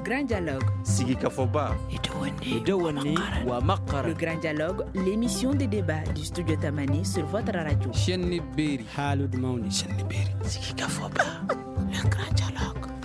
grand dialogue. Sigika Foba. Idewani Wamakara. Le grand dialogue, l'émission de débat du studio Tamani sur votre radio. Chenni Beri. Halud Mauni. Chenni Beri. Sigika Foba. Le grand dialogue.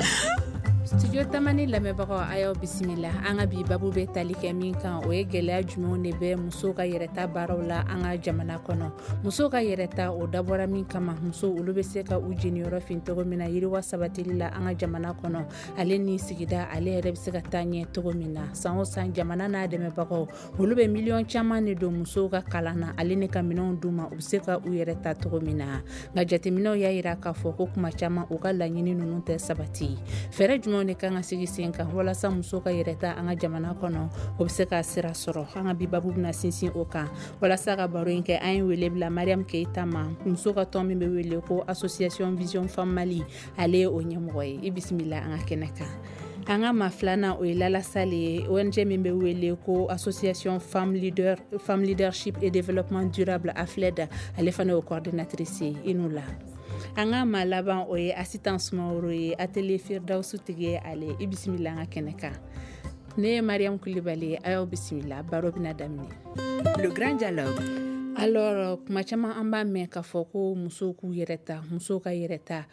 Studio Tamani lamɛbagaw ayo bisimila an ka bi babu bɛ tali kɛ min kan o ye gɛlɛya jumɛnw de bɛ muso ka yɛrɛta baaraw la an ka jamana kɔnɔ. Muso ka yɛrɛta o dabɔra min kama muso olu bɛ se ka u jeniyɔrɔ fin cogo min na yiriwa sabatili la an ka jamana kɔnɔ ale ni sigida ale yɛrɛ bɛ se ka taa ɲɛ cogo min na san o san jamana n'a dɛmɛbagaw olu bɛ miliyɔn caman de don musow ka kalan na ale ni ka minɛnw d'u ma u bɛ se ka u yɛrɛta cogo min na nka jateminɛw y'a yira k'a fɔ ko kuma caman u ka laɲini ninnu tɛ sabati fɛɛrɛ jumɛnw de kan ka sigi sen kan walasa muso ka yɛrɛta an ka jamana kɔnɔ o bɛ se ka sira sɔrɔ an ka bi babu bɛna sinsin o kan walasa ka baro in kɛ an ye wele bila Mariam Keita ma muso ka tɔn min bɛ wele ko Association Vision Femme Mali ale ye o ɲɛmɔgɔ ye i bisimila an ka kɛnɛ kan an ka maa filanan o ye Lala Sale ye ONG min bɛ wele ko Association Femme Leadership et Développement Durable AFLED ale fana ye coordinatrice ye i n'u la an ka maa laban o ye Asitan Sumaworo ye atelier Firdausu tigi ye ale i bisimila an ka kɛnɛ kan ne ye Mariam Kulibali a y'aw bisimila baro bɛna daminɛ. Le grand dialogue. Alors kuma caman an b'a mɛn k'a fɔ ko musow k'u yɛrɛta musow ka yɛrɛta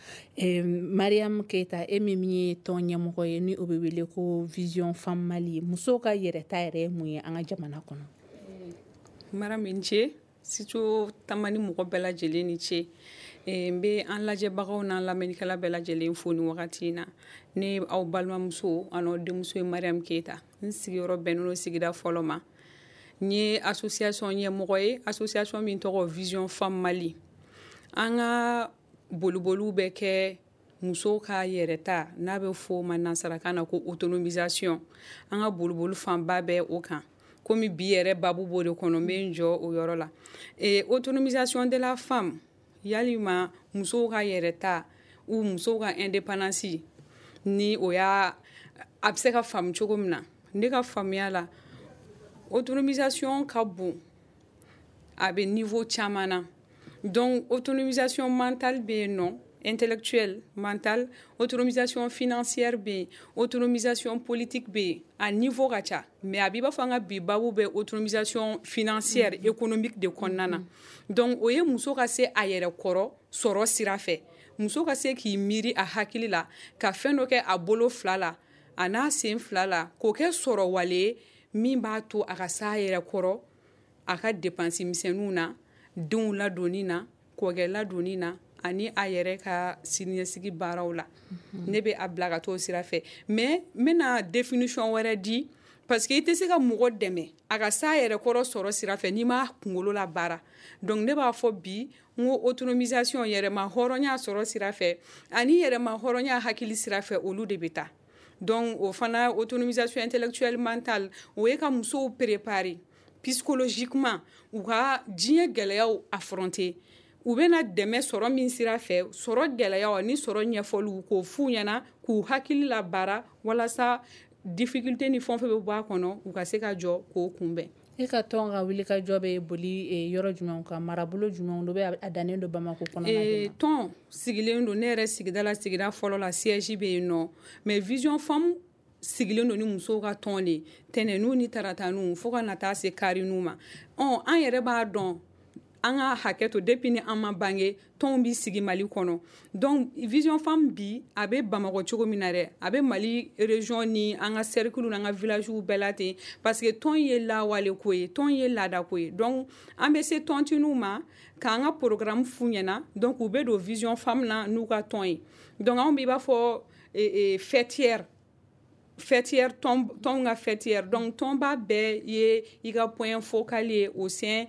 Mariam Keita e min ye tɔn ɲɛmɔgɔ ye ni o bɛ wele ko Vision Femme Mali musow ka yɛrɛta yɛrɛ ye mun ye an ka jamana kɔnɔ. Mariam ni ce surtout Tamani mɔgɔ bɛɛ lajɛlen ni ce n bɛ an lajɛbagaw n'an lamɛnnikɛla bɛɛ lajɛlen fo ni wagati in na ne aw balimamuso an'aw denmuso ye Mariam Keita n sigiyɔrɔ bɛnnen don sigida fɔlɔ ma n ye association ɲɛmɔgɔ ye association min tɔgɔ Vision Femme Mali an ka boliboliw bɛ kɛ musow ka yɛrɛta n'a bɛ fɔ o ma nansarakan na ko autonomisation an ka boliboli fanba bɛ o kan komi bi yɛrɛ babu b'o de kɔnɔ n bɛ n jɔ o yɔrɔ la autonomisation de la femme yalima musow ka yɛrɛta u musow ka indépendance ni o y'a a bɛ se ka faamu cogo min na ne ka faamuya la autonomisation ka bon a bɛ niveau caman na donc autonomisation mentale bɛ yen nɔ intellectuelle mentale autonomisation financière bɛ yen autonomisation politique bɛ yen a niveau ka ca mais a b'i b'a fɔ an ka bi babu bɛ autonomisation financière économique de kɔnɔna na donc o ye muso ka se a yɛrɛ kɔrɔ sɔrɔ sira fɛ muso ka se k'i miiri a hakili la ka fɛn dɔ kɛ a bolo fila la a n'a sen fila la k'o kɛ sɔrɔ wale ye min b'a to a ka s'a yɛrɛ kɔrɔ a ka dépense misɛnninw na denw ladonni na kɔkɛ ladonni na ani a yɛrɛ ka siniɲɛsigi baaraw la ne bɛ a bila ka t'o sira fɛ mais n bɛna définition wɛrɛ di parce que i tɛ se ka mɔgɔ dɛmɛ a ka s'a yɛrɛ kɔrɔ sɔrɔ sira fɛ n'i ma kunkolo la baara donc ne b'a fɔ bi n ko autonomisation yɛrɛma hɔrɔnya sɔrɔ sira fɛ ani yɛrɛma hɔrɔnya hakili sira fɛ olu de bɛ taa donc o fana autonomisation intellectuelle mentale o ye ka musow préparer psychologiquement u ka diɲɛ gɛlɛyaw affronter u bɛna dɛmɛ sɔrɔ min sira fɛ sɔrɔ gɛlɛyaw ani sɔrɔ ɲɛfɔliw k'o f'u ɲɛna k'u hakili la baara walasa difficulté ni fɛn fɛn bɛ bɔ a kɔnɔ u ka se ka jɔ k'o kunbɛn. E ka tɔn ka wuli ka jɔ bɛ boli yɔrɔ jumɛnw kan marabolo jumɛnw do bɛ a dannen don Bamako kɔnɔ tɔn sigilen don ne yɛrɛ sigida la sigida fɔlɔ la siège bɛ yen nɔ mais Vision Femme sigilen don ni musow ka tɔn de tɛnɛnw ni tarataniw fo ka na taa se karininw ma an yɛrɛ b'a dɔn an ka hakɛ to depuis ni an ma bange tɔnw bi sigi Mali kɔnɔ donc Vision Femme bi a bɛ Bamakɔ cogo min na dɛ a bɛ Mali région ni an ka cercle n'an ka villagew bɛɛ la ten parce que tɔn ye lawale ko ye tɔn ye laada ko ye donc an bɛ se tɔntinuw ma k'an ka programme f'u ɲɛna donc u bɛ don Vision Femme na n'u ka tɔn ye donc anw b'i b'a fɔ fêtière tɔn ka fêtière donc tɔnba bɛɛ ye i ka point focal ye au sein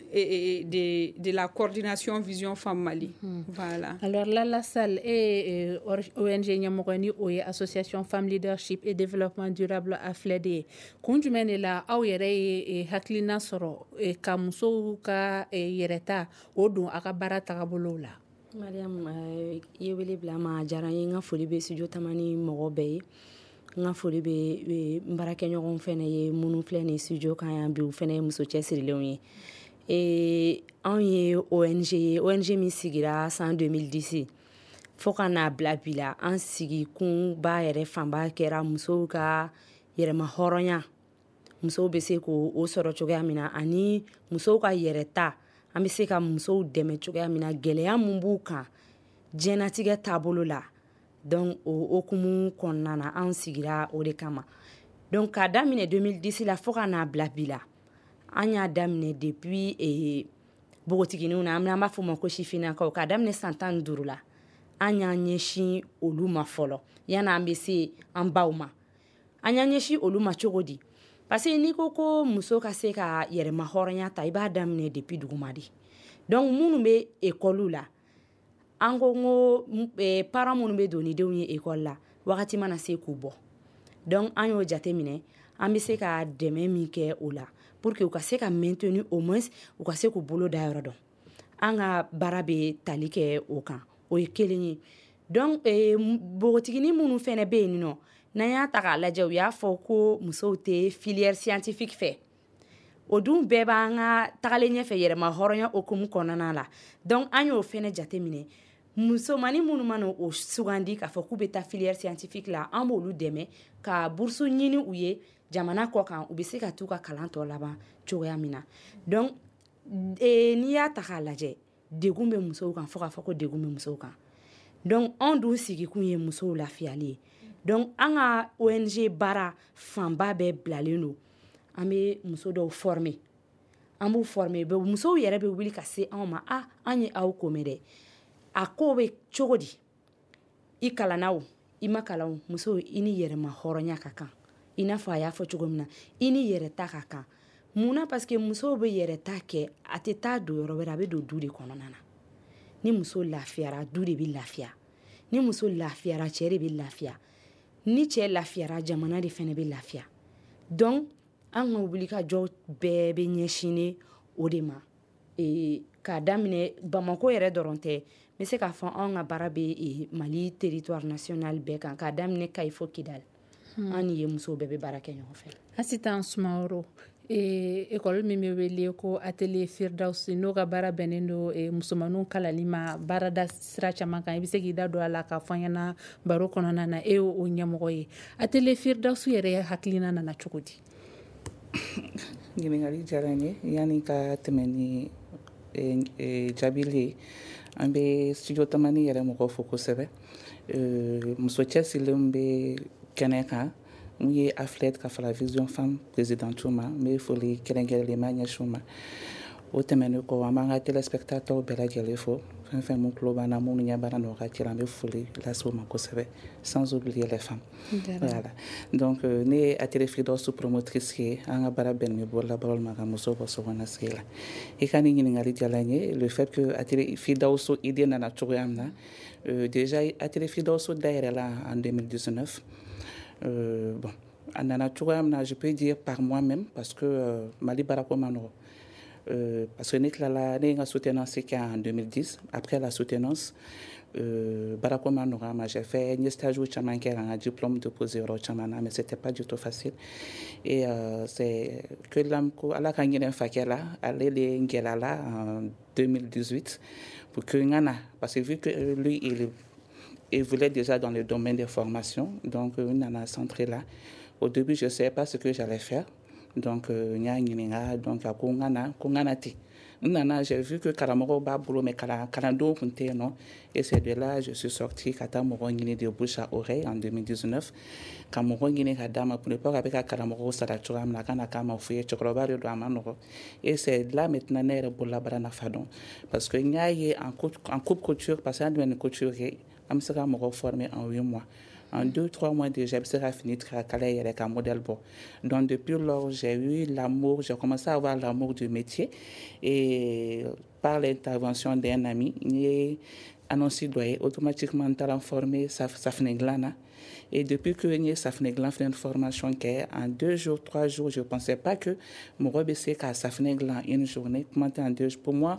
de la coordination Vision Femme Mali. Voilà. Alors Lala Sale ONG ɲɛmɔgɔ ni o ye Association Femme Leadership et Développement Durable AFLED ye kun jumɛn de la aw yɛrɛ ye hakilina sɔrɔ ka musow ka yɛrɛta o don a ka baara tagabolow la. Mariam ye wele bila ma diyara n ye n ka foli bɛ studio Tamani mɔgɔ bɛɛ ye n ka foli bɛ n baarakɛɲɔgɔn fɛnɛ ye minnu filɛ nin studio kan yan bi u fɛnɛ ye muso cɛsirilenw ye anw ye ONG min sigira san 2010 fo ka n'a bila bi la an sigi kun b'a yɛrɛ fanba kɛra musow ka yɛrɛma hɔrɔnya musow bɛ se k'o sɔrɔ cogoya min na ani musow ka yɛrɛta an bɛ se ka musow dɛmɛ cogoya min na gɛlɛya mun b'u kan diɲɛnatigɛ taabolo la donc o hokumu kɔnɔna na an sigira o de kama donc k'a daminɛ 2010 la fo ka n'a bila bi la an y'a daminɛ depuis bogotiginiw na an b'a fɔ ma ko sifinnakaw k'a daminɛ san 15 la an y'an ɲɛsin olu ma fɔlɔ yan'an bɛ se an baw ma an y'an ɲɛsin olu ma cogo di parce que n'i ko ko muso ka se ka yɛrɛma hɔrɔnya ta i b'a daminɛ depuis duguma de donc minnu bɛ école la an ko parents minnu bɛ don ni denw ye école la wagati mana se k'u bɔ donc an y'o jate minɛ an bɛ se ka dɛmɛ min kɛ o la pour que u ka se ka maintenir au moins u ka se k'u bolo da yɔrɔ dɔn an ka baara bɛ tali kɛ o kan o ye kelen ye donc bogotigini minnu fɛnɛ bɛ yen nɔ n'an y'a ta k'a lajɛ u y'a fɔ ko musow tɛ filière scientifique fɛ o dun bɛɛ b'an ka tagalen ɲɛfɛ yɛrɛma hɔrɔnya hokumu kɔnɔna la donc an y'o fɛnɛ jate minɛ musomani minnu mana o sugandi k'a fɔ k'u bɛ taa filière scientifique la an b'olu dɛmɛ ka bourse ɲini u ye jamana kɔ kan u bɛ se ka t'u ka kalan tɔ laban cogoya min na donc n'i y'a ta k'a lajɛ degun bɛ musow kan fo k'a fɔ ko degun bɛ musow kan donc an dun sigikun ye musow lafiyali ye donc an ka ONG baara fanba bɛɛ bilalen don an bɛ muso dɔw former an b'u former musow yɛrɛ bɛ wuli ka se anw ma an ye aw ko mɛn dɛ a ko bɛ cogo di i kalanna o i ma kalan o musow i ni yɛrɛma hɔrɔnya ka kan i n'a fɔ a y'a fɔ cogo min na i ni yɛrɛta ka kan munna parce que musow bɛ yɛrɛta kɛ a tɛ taa don yɔrɔ wɛrɛ a bɛ don du de kɔnɔna na ni muso lafiyara du de bɛ lafiya ni muso lafiyara cɛ de bɛ lafiya ni cɛ lafiyara jamana de fɛnɛ bɛ lafiya donc an ka wulikajɔ bɛɛ bɛ ɲɛsinnen o de ma k'a daminɛ bamako yɛrɛ dɔrɔn tɛ n bɛ se k'a fɔ an ka baara bɛ mali territoire national bɛɛ kan k'a daminɛ kayi fo kidali an ni ye musow bɛɛ bɛ baara kɛ ɲɔgɔn fɛ Asitan Sumaworo école min bɛ wele ko atelier Firdausi n'o ka baara bɛnnen don musomaninw kalali ma baarada sira caman kan i bɛ se k'i da don a la k'a fɔ an ɲɛna baro kɔnɔna na e y'o ɲɛmɔgɔ ye atelier Firdausi yɛrɛ hakilina nana cogo di ɲininkali diyara n ye yanni ka tɛmɛ ni jaabili ye an bɛ studio tamani yɛrɛ mɔgɔw fo kosɛbɛ muso cɛsirilen bɛ kɛnɛ kan mun ye Afled ka fara Vision Femme présidente ma n bɛ foli kɛrɛnkɛrɛnlenma ɲɛsin u ma o tɛmɛnen kɔ an b'an ka téléspectateurs bɛɛ lajɛlen fo fɛn fɛn mun tulo b'an na minnu ɲɛ b'an na nin wagati la an bɛ foli lase u ma kosɛbɛ sans oublier les femmes voilà donc ne ye atelier Firdausi promotrice ye an ka baara bɛnnen bɛ bololabaaraw ma ka musow bɔ sokɔnɔsigi la i ka nin ɲininkali diyara n ye le fait que atelier Firdausi idée nana cogoya min na déjà atelier Firdausi dayɛlɛla en 2019 bon a nana cogoya min na je peux dire par moi-même parce que Mali baarako ma nɔgɔ parce que ne tilala ne ye n ka soutenance kɛ en 2010 après la soutenance baarako ma nɔgɔya ma j'ai fait n ye stage caman kɛ ka n ka diplôme déposé yɔrɔ caman na mais c'était pas du tout facile et c'est que ko ala ka ɲinɛ fakɛ la ale de n gɛlɛyala en 2018 pour que n ka na parce que vu que lui il voulait déjà dans le domaine des formations donc n nana centré là au début je savais pas ce que j'allais faire donc n y'a ɲininka donc a ko n ka na ten n nana j'ai vu que karamɔgɔw b'a bolo mais kalandenw tun tɛ yen nɔ et c'est de là je suis sorti ka taa mɔgɔ ɲini de bouche à oreille en 2019 ka mɔgɔ ɲini ka d'a ma pour ne pas a bɛ ka karamɔgɔw sara cogoya min na a kana k'a ma f'u ye cɛkɔrɔba de don a ma nɔgɔ et c'est là maintenant ne yɛrɛ bololabaara nafa dɔn parce que n y'a ye en coupe couture parce que an dɛmɛ ni couture kɛ an bɛ se ka mɔgɔw former en 8 mois en 2-3 mois déjà, je suis fini de travailler avec un modèle bon. Donc depuis lors, j'ai eu l'amour, j'ai commencé à avoir l'amour du métier et par l'intervention d'un ami, j'ai annoncé doyer automatiquement transformé Safneglana. Et depuis que j'ai Safneglan fait une formation en 2 jours, 3 jours, je ne pensais pas que mon rebessé qu'à Safneglan une journée, comment en 2 jours. Pour moi,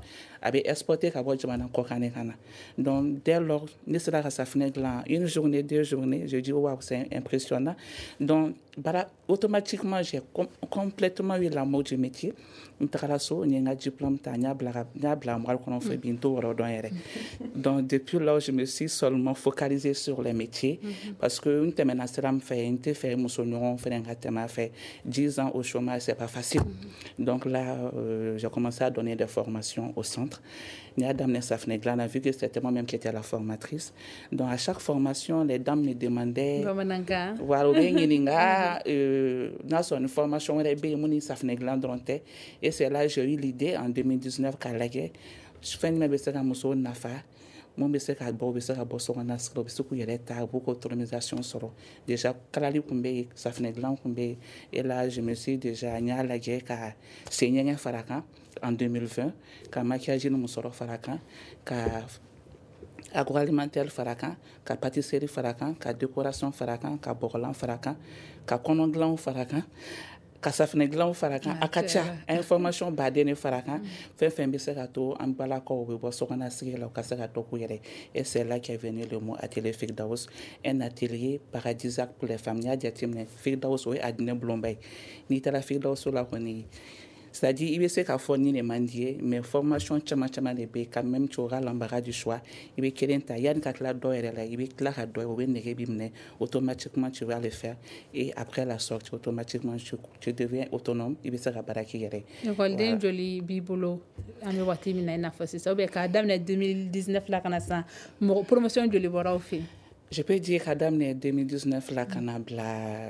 a bɛ exporter ka bɔ jamana kɔ kan de ka na donc dès lors ne sera ka safinɛ dilan une journée 2 journées je dis waouh c'est impressionnant donc automatiquement j'ai complètement eu l'amour du métier n tagara so n ye n ka diplôme ta n y'a bila moral kɔnɔ fɛ bi n t'o yɔrɔ dɔn yɛrɛ donc depuis là je me suis seulement focalisée sur les métiers parce que n tɛmɛna sira min fɛ n tɛ fɛ muso ɲɔgɔn fɛnɛ ka tɛmɛ a fɛ 10 ans au chômage c'est pas facile donc là j'ai commencé à donner des formations au centre n y'a daminɛ safinɛ dilan na vu que c'était moi-même qui était la formatrice donc à chaque formation les dames me demandaient voilà u bɛ ɲininka n'a sɔrɔ ni formation wɛrɛ bɛ yen mun ni safinɛ dilan dɔrɔn tɛ et c'est là j'ai eu l'idée en 2019 k'a lajɛ fɛn jumɛn bɛ se ka musow nafa mun bɛ se ka bɔ u bɛ se ka bɔ sokɔnɔna sira u bɛ se k'u yɛrɛ ta u b'u ka autonomisation sɔrɔ déjà kalali tun bɛ yen safinɛ dilan tun bɛ yen et là je me suis déjà n y'a lajɛ ka sen ɲɛgɛn fara kan en 2020 ka maquillage ni musɔrɔ fara kan ka agroalimentaire fara kan ka pâtisserie fara kan ka décoration fara kan ka bɔgɔlan fara kan ka kɔnɔ dilanw fara kan ka safinɛ dilanw fara kan a ka ca information baden de fara kan fɛn fɛn bɛ se ka to an balakaw bɛ bɔ sokɔnɔ sigi la u ka se ka dɔ k'u yɛrɛ et c'est là qu'est venu le mot atelier Firdaus un atelier paradisiaque pour les femmes n'i y'a jateminɛ Firdaus o ye Adinɛ Bulonba ye n'i taara Firdaus la kɔni c'est-à-dire i bɛ se k'a fɔ ni de man di ye mais formation caman caman de bɛ yen quand même tu auras l'embarras du choix i bɛ kelen ta yanni ka tila dɔ yɛrɛ la i bɛ tila ka dɔ ye o bɛ nege b'i minɛ automatiquement tu vas le faire et après la sortie automatiquement tu deviens autonome i bɛ se ka baara k'i yɛrɛ ye. Ekɔliden joli b'i bolo an bɛ waati min na i n'a fɔ sisan ou bien k'a daminɛ 2019 la ka na sisan promotion joli bɔra aw fɛ yen. Je peux dire k'a daminɛ 2019 la ka na bila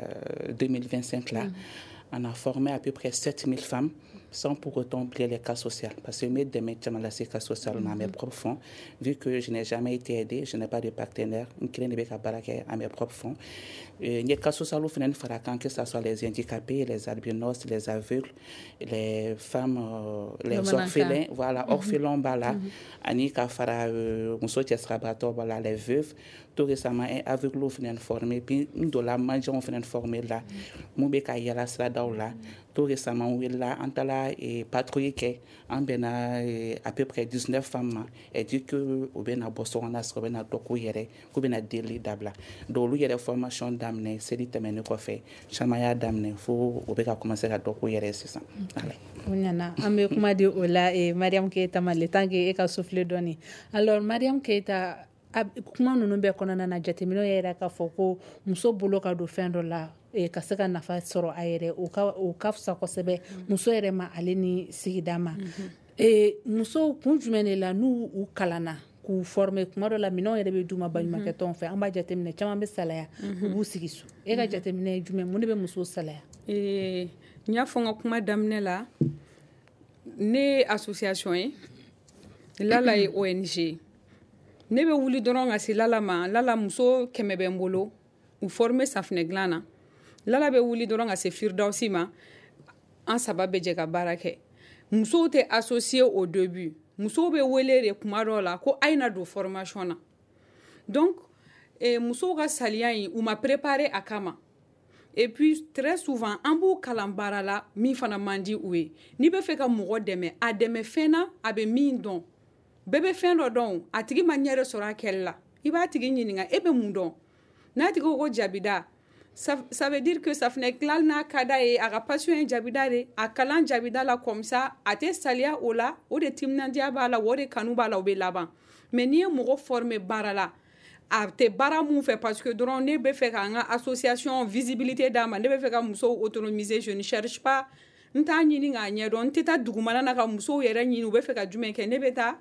2025 la. On a formé à peu près 7000 femmes sans pour autant oublier les cas sociaux. Parce que mes demain, ces cas sociaux à mes propres fonds. Vu que je n'ai jamais été aidée, je n'ai pas de partenaire, je n'ai pas à mes propres fonds. Les cas sociaux, que ce soit les handicapés, les albinos, les aveugles, les femmes, les orphelins, voilà, orphelins, Anika Fara, les veuves. Tout récemment, un aveugle est formé, puis nous la maison est formé là. Moubeka Yala Sradaw là. Tout récemment, on est là, on a là et patrouille qui en à peu près 19 femmes et dit que on a bossé on a sauvé na doku yere, qu'on a déli d'abla. Donc lui il y a des formations d'amener, c'est dit t'amener quoi faire. Chamaya d'amener, faut on peut commencer à doku yere c'est ça. Allez. Onyana, ambe kuma di ola et Mariam Keita maletange e ka souffler donner. Alors Mariam Keita kuma ninnu bɛɛ kɔnɔna na jateminɛw yɛrɛ k'a fɔ ko muso bolo ka don fɛn dɔ la ka se ka nafa sɔrɔ a yɛrɛ o ka fisa kosɛbɛ muso yɛrɛ ma ale ni sigida ma musow kun jumɛn de la n'u u kalanna k'u former kuma dɔ la minɛnw yɛrɛ bɛ d'u ma baɲumankɛ tɔn fɛ an b'a jateminɛ caman bɛ salaya u b'u sigi so e ka jateminɛ ye jumɛn mun de bɛ musow salaya n y'a fɔ n ka kuma daminɛ la ne ye association ye Lala ye ONG ne bɛ wuli dɔrɔn ka se Lala ma Lala muso 100 bɛ n bolo u former safinɛ dilan na Lala bɛ wuli dɔrɔn ka se Firdausi ma an saba bɛ jɛ ka baara kɛ musow tɛ associé au début musow bɛ wele de kuma dɔw la ko a ye na don formation na donc musow ka saliya in u ma préparé a kama et puis très souvent an b'u kalan baara la min fana man di u ye n'i bɛ fɛ ka mɔgɔ dɛmɛ a dɛmɛ fɛn na a bɛ min dɔn bɛɛ bɛ fɛn dɔ dɔn a tigi ma ɲɛ de sɔrɔ a kɛlɛ la i b'a tigi ɲininka e bɛ mun dɔn n'a tigi ko jabida ça veut dire que safinɛ dilan n'a ka d'a ye a ka passion ye jabida de a kalan jabida la comme ça a tɛ saliya o la o de timinandiya b'a la o de kanu b'a la o bɛ laban mais n'i ye mɔgɔ former baara la a tɛ baara mun fɛ parce que dɔrɔn ne bɛ fɛ k'an ka association visibilité d'a ma ne bɛ fɛ ka musow autonomiser je ne cherche pas n t'a ɲini k'a ɲɛdɔn n tɛ taa dugumana na ka musow yɛrɛ ɲini u bɛ fɛ ka jumɛn kɛ ne bɛ taa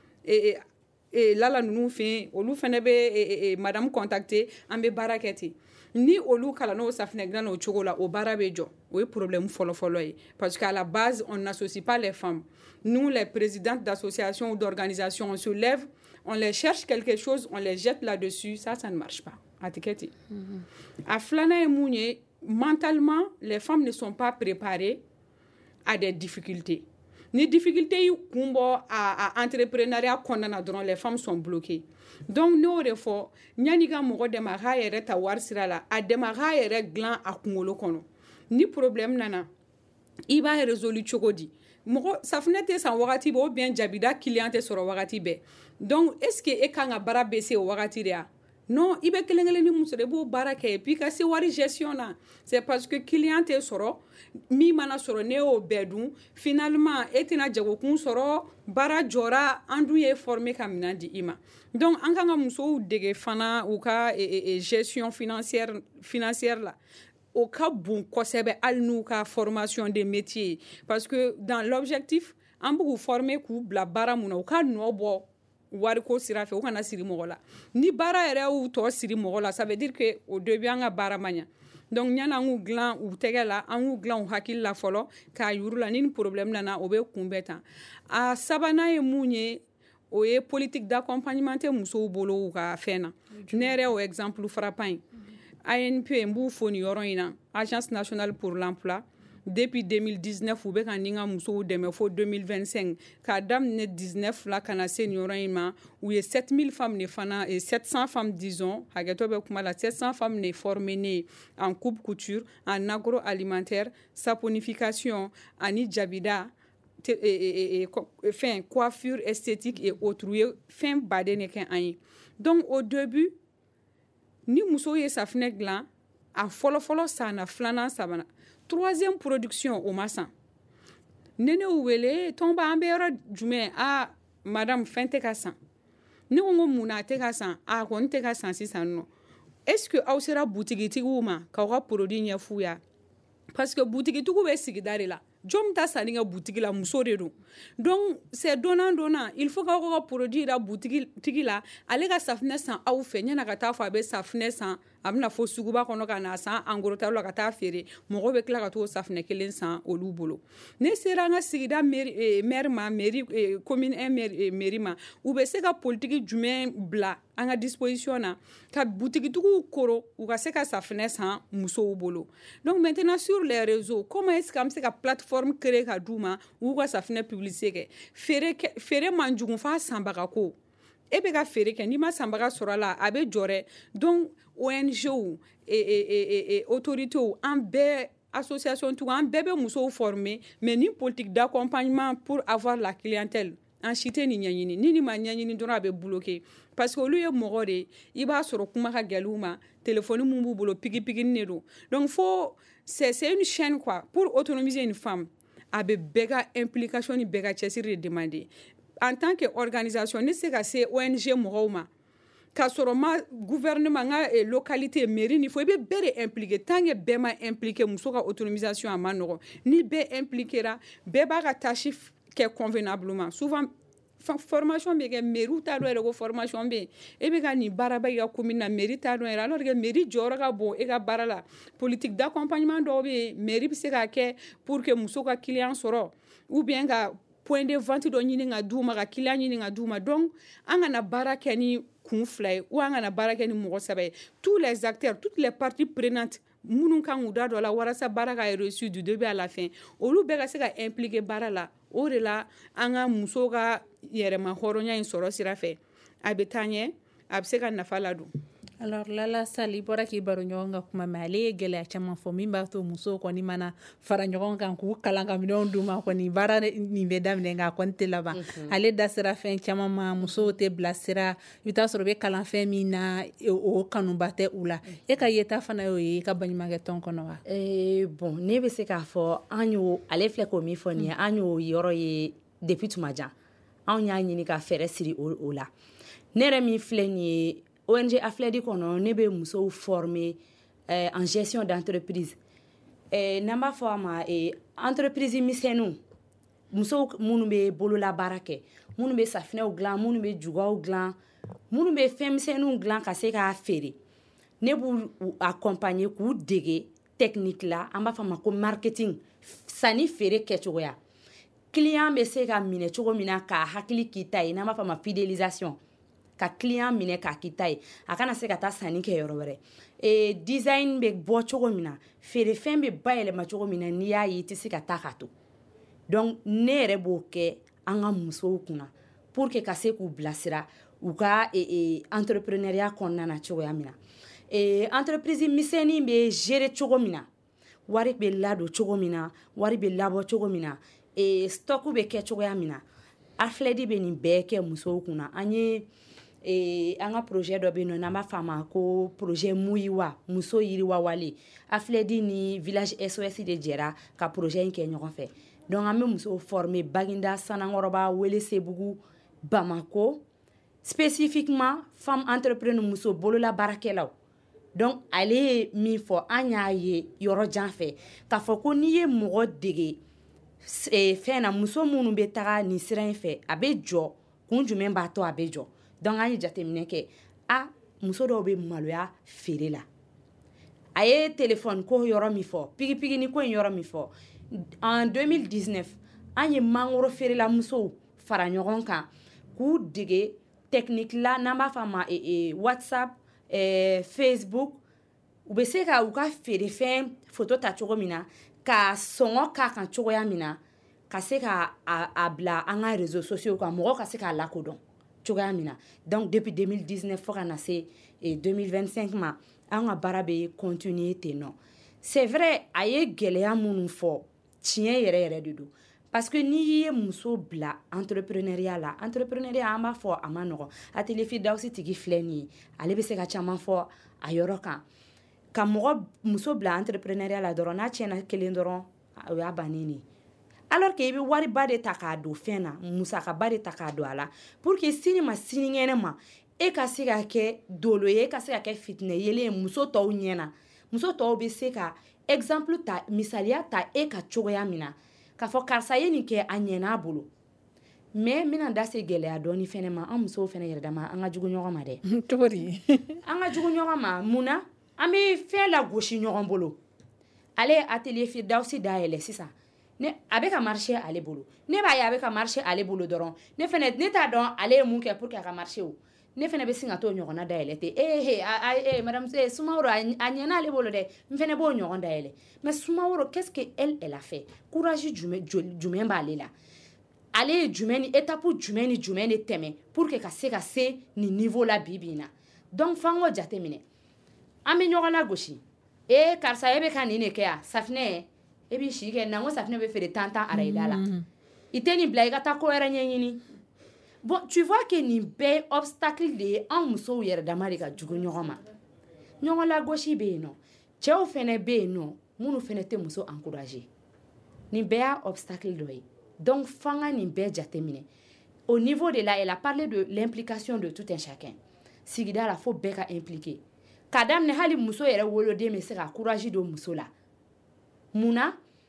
Lala ninnu fɛ olu fana bɛ madame contacter an bɛ baara kɛ ten ni olu kalan n'o safinɛ dilan o cogo la o baara bɛ jɔ o ye problème fɔlɔ-fɔlɔ ye parce qu'à la base on n'associe pas les femmes nous les présidentes d'associations ou d'organisations on se lève on les cherche quelque chose on les jette là-dessus ça ne marche pas a tɛ kɛ ten a filanan ye mun ye mentalement les femmes ne sont pas préparées à des difficultés ni difficulté y'u kun bɔ a entrepreneuriat kɔnɔna na dɔrɔn les femmes sont bloquées donc n'o de fɔ ɲani ka mɔgɔ dɛmɛ a k'a yɛrɛ ta wari sira la a dɛmɛ a k'a yɛrɛ dilan a kunkolo kɔnɔ ni problème nana i b'a résolu cogo di mɔgɔ safunɛ tɛ san wagati bɛɛ ou bien jabida client tɛ sɔrɔ wagati bɛɛ donc est ce que e kan ka baara bɛ se o wagati de ya non i bɛ kelen kelen ni mun sɔrɔ i b'o baara kɛ puis ka se wari gestion na c'est parce que client tɛ sɔrɔ min mana sɔrɔ ne y'o bɛɛ dun finalement e tɛna jagokun sɔrɔ baara jɔra an dun ye former ka minɛn di i ma donc an kan ka musow dege fana u ka gestion financière la au ka bon kosɛbɛ hali n'u ka formation de métier parce que dans l'objectif an b'u former k'u bila baara mun na u ka nɔ bɔ wari ko sira fɛ u kana siri mɔgɔ la ni baara yɛrɛ y'u tɔ siri mɔgɔ la ça veut dire que au début an ka baara ma ɲa donc ɲana an k'u dilan u tɛgɛ la an k'u dilan u hakili la fɔlɔ k'a yuru la ni problème nana o bɛ kunbɛn tan a sabanan ye mun ye o ye politique d'accompagnement tɛ musow bolo u ka fɛn na ne yɛrɛ o exemple frappant ye ANP n b'u fo ni yɔrɔ in na Agence nationale pour l'emploi depuis 2019 u bɛ ka ni ka musow dɛmɛ fo 2025 k'a daminɛ 19 la ka na se ni yɔrɔ in ma u ye 7000 femmes de fana 700 femmes disons hakɛtɔ bɛ kuma la 700 femmes de formées ne en coupe couture en agroalimentaire saponification ani jabida fin coiffure esthétique et autres u ye fɛn baden de kɛ an ye donc au début ni muso ye safinɛ dilan a fɔlɔfɔlɔ san na filanan sabana troisième production o ma san ne ne wele tɔnba an bɛ yɔrɔ jumɛn madame fɛn tɛ ka san ne ko mun na a tɛ ka san kɔni tɛ ka san sisan nɔ est-ce que aw sera butigitigiw ma k'aw ka produit ɲɛf'u ya parce que butigitigiw bɛ sigida de la jɔn ta sanni kɛ butigi la muso de don donc c'est donnant il faut k'aw ka produit yira butigi la ale ka safinɛ san aw fɛ ɲɛna ka taa fɔ a bɛ safinɛ san a bɛna fɔ suguba kɔnɔ ka na san en gros la ka taa feere mɔgɔw bɛ tila ka t'o safinɛ kelen san olu bolo ne sera an ka sigida maire ma commune 1 mairie ma u bɛ se ka politique jumɛn bila an ka disposition na ka butigitigiw koro u ka se ka safinɛ san musow bolo donc maintenant sur les réseaux comment est-ce que an bɛ se ka plateforme créer ka d'u ma u ka safinɛ publicité kɛ feere man jugu f'a sanbaga ko e bɛ ka feere kɛ n'i ma sanbaga sɔrɔ a la a bɛ jɔ donc ONG autorités an bɛɛ association tugu an bɛɛ bɛ musow former mais ni politique d'accompagnement pour avoir la clientèle an si tɛ nin ɲɛɲini ni ma ɲɛɲini dɔrɔn a bɛ bloquer parce que olu ye mɔgɔ de i b'a sɔrɔ kuma ka gɛlɛ u ma téléphone mun b'u bolo pigipigini de don donc faut c'est une chaîne quoi pour autonomiser une femme a bɛ bɛɛ ka implication ni bɛɛ ka cɛsiri de demander en tant que organisation ne se ka se ONG mɔgɔw ma k'a sɔrɔ ma gouvernement n ka localité mairie ni fo i bɛ bɛɛ de impliquer tant que bɛɛ ma impliquer muso ka autonomisation a ma nɔgɔ ni bɛɛ impliquera bɛɛ b'a ka tâche kɛ convenablement souvent formation bɛ kɛ mairie t'a dɔn yɛrɛ ko formation bɛ yen e bɛ ka nin baaraba i ka commune na mairie t'a dɔn yɛrɛ alors que mairie jɔyɔrɔ ka bon e ka baara la politique d'accompagnement dɔw bɛ yen mairie bɛ se k'a kɛ pour que muso ka client sɔrɔ ou bien ka point de vente dɔ ɲini ka d'u ma ka client ɲini ka d'u ma donc an kana baara kɛ ni kun fila ye ou an kana baara kɛ ni mɔgɔ saba ye tous les acteurs toutes les parties prenantes minnu kan k'u da dɔ la walasa baara ka réussir du début à la fin olu bɛɛ ka se ka impliquer baara la o de la an ka muso ka yɛrɛma hɔrɔnya in sɔrɔ sira fɛ a bɛ taa ɲɛ a bɛ se ka nafa ladon alors Lala Sali bɔra k'i baro ɲɔgɔn kan kuma mɛ ale ye gɛlɛya caman fɔ min b'a to musow kɔni mana fara ɲɔgɔn kan k'u kalan ka minɛnw d'u ma kɔni baara nin bɛ daminɛ nka a kɔni tɛ laban ale da sera fɛn caman ma musow tɛ bilasira i bɛ taa sɔrɔ u bɛ kalan fɛn min na o kanuba tɛ u la e ka yeta fana y'o ye i ka baɲumankɛ tɔn kɔnɔ wa bon ne bɛ se k'a fɔ an y'o ale filɛ k'o min fɔ nin ye an y'o yɔrɔ ye depuis tuma jan anw y'a ɲini ka fɛɛrɛ siri o la ne yɛrɛ min filɛ nin ye ONG Afledi kɔnɔ ne bɛ musow former en gestion d'entreprise n'an b'a fɔ a ma entreprise misɛnninw musow minnu bɛ bolola baara kɛ minnu bɛ safinɛw dilan minnu bɛ jugaw dilan minnu bɛ fɛn misɛnninw dilan ka se k'a feere ne b'u accompagner k'u dege technique la an b'a fɔ a ma ko marketing sanni feere kɛcogoya client bɛ se ka minɛ cogo min na k'a hakili k'i ta ye n'an b'a fɔ a ma fidélisation ka client minɛ k'a k'i ta ye a kana se ka taa sanni kɛ yɔrɔ wɛrɛ design bɛ bɔ cogo min na feerefɛn bɛ bayɛlɛma cogo min na n'i y'a ye i tɛ se ka taa ka to donc ne yɛrɛ b'o kɛ an ka musow kunna pour que ka se k'u bilasira u ka entrepreneuriat kɔnɔna na cogoya min na entreprise misɛnnin bɛ gérer cogo min na wari bɛ ladon cogo min na wari bɛ labɔ cogo min na stock be kɛ cogoya mina afledi be nin bɛɛ kɛ musow kunna an ye an ka projet dɔ be yen nɔ n'an b'a f'a ma ko projet muyiwa muso yiriwa wale afledi ni village SOS de jɛra ka projet in kɛ ɲɔgɔn fɛ donc an be musow former Baginda Sanangɔrɔba Welesebugu Bamako spécifiquement femme entrepreneur muso bolola baarakɛlaw donc ale ye min fɔ an y'a ye yɔrɔ jan fɛ k'a fɔ ko n'i ye mɔgɔ dege fɛn na muso minnu bɛ taga nin sira in fɛ a bɛ jɔ kun jumɛn b'a to a bɛ jɔ donc an ye jateminɛ kɛ muso dɔw bɛ maloya feere la a ye téléphone ko yɔrɔ min fɔ pigipigini ko in yɔrɔ min fɔ en 2019 an ye mangoro feerela musow fara ɲɔgɔn kan k'u dege technique la n'an b'a fɔ a ma WhatsApp Facebook u bɛ se ka u ka feerefɛn photo ta cogo min na ka sɔngɔ k'a kan cogoya min na ka se ka a bila an ka réseaux sociaux kan mɔgɔ ka se k'a lakodɔn cogoya min na donc depuis 2019 fo ka na se 2025 ma an ka baara bɛ continuer ten nɔ c'est vrai a ye gɛlɛya minnu fɔ tiɲɛ yɛrɛ yɛrɛ de don parce que n'i ye muso bila entrepreneuriat la entrepreneuriat an b'a fɔ a ma nɔgɔn atelier Firdausi tigi filɛ nin ye ale bɛ se ka caman fɔ a yɔrɔ kan ka muso bila entrepreneuriat la dɔrɔn n'a tiɲɛna kelen dɔrɔn o y'a bannen de alors que i bɛ wariba de ta k'a don fɛn na musakaba de ta k'a don a la pour que sini ma sinikɛnɛ ma e ka se ka kɛ dolo ye e ka se ka kɛ fitinɛ yelen ye muso tɔw ɲɛna muso tɔw bɛ se ka exemple ta misaliya ta e ka cogoya min na k'a fɔ karisa ye nin kɛ a ɲɛna a bolo mais n bɛna da se gɛlɛya dɔɔni fɛnɛ ma an musow fɛnɛ yɛrɛ dama an ka jugu ɲɔgɔn ma dɛ cogo di an ka jugu ɲɔgɔn ma mun na an bɛ fɛn lagosi ɲɔgɔn bolo ale ye atelier Firdausi dayɛlɛ sisan a bɛ ka marché ale bolo ne b'a ye a bɛ ka marché ale bolo dɔrɔn ne t'a dɔn ale ye mun kɛ pour que a ka marché o ne fɛnɛ bɛ sin ka t'o ɲɔgɔnna dayɛlɛ ten madame Sumaworo a ɲɛna ale bolo dɛ n fɛnɛ b'o ɲɔgɔn dayɛlɛ mais Sumaworo qu'est-ce que elle a fait courage jumɛn b'ale la ale ye jumɛn ni étape jumɛn ni jumɛn de tɛmɛ pour que ka se nin niveau la bi bi in na donc f'an k'o jateminɛ an bɛ ɲɔgɔn lagosi karisa e bɛ ka nin de kɛ yan safinɛ e b'i si kɛ na n ko safinɛ bɛ feere 10 arayida la i tɛ nin bila i ka taa ko wɛrɛ ɲɛɲini bon tu vois que nin bɛɛ obstacle de ye an musow yɛrɛ dama de ka jugu ɲɔgɔn ma ɲɔgɔn lagosi bɛ yen nɔ cɛw fɛnɛ bɛ yen nɔ minnu fɛnɛ tɛ muso encourager nin bɛɛ y'a obstacle dɔ ye donc f'an ka nin bɛɛ jateminɛ au niveau de là elle a parlé de l'implication de tout un chacun sigida la fo bɛɛ ka impliquer k'a daminɛ hali muso yɛrɛ woloden bɛ se ka courage don muso la mun na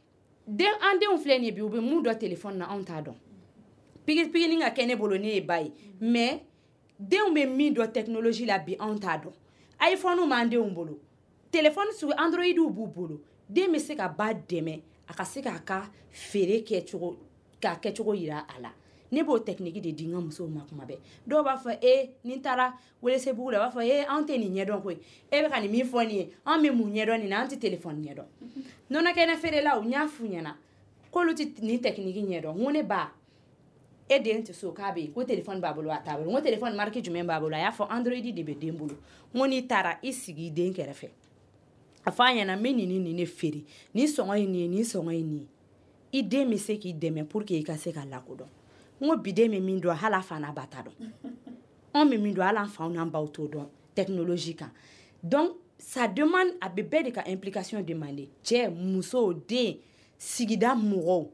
an denw filɛ nin ye bi u bɛ mun dɔ téléphone na anw t'a dɔn pigipigini ka kɛ ne bolo ne ye ba ye mais denw bɛ min dɔn technologie la bi anw t'a dɔn iPhone m'an denw bolo téléphone sugu Android b'u bolo den bɛ se ka ba dɛmɛ a ka se k'a ka feere k'a kɛcogo yira a la ne b'o technique de di n ka musow ma kuma bɛɛ dɔw b'a fɔ ni n taara Welesebugu la u b'a fɔ anw tɛ nin ɲɛdɔn koyi e bɛ ka nin min fɔ nin ye anw bɛ mun ɲɛdɔn nin na an tɛ téléphone ɲɛdɔn nɔnɔkɛnɛ feerelaw n y'a f'u ɲɛna k'olu tɛ nin technique ɲɛdɔn n ko ne ba e den tɛ so k'a bɛ yen ko téléphone b'a bolo a t'a bolo n ko téléphone marque jumɛn b'a bolo a y'a fɔ Android de bɛ den bolo n ko n'i taara i sigi i den kɛrɛfɛ a fɔ a ɲɛna n bɛ nin de feere nin sɔngɔ ye nin ye nin sɔngɔ ye nin ye i den bɛ se k'i dɛmɛ pour que i ka se ka lakodɔn n ko bi den bɛ min dɔn hali a fa n'a ba t'a dɔn anw bɛ min dɔn hali an faw n'an baw t'o dɔn technologie kan donc ça demande a bɛ bɛɛ de ka implication demander cɛ muso den sigida mɔgɔw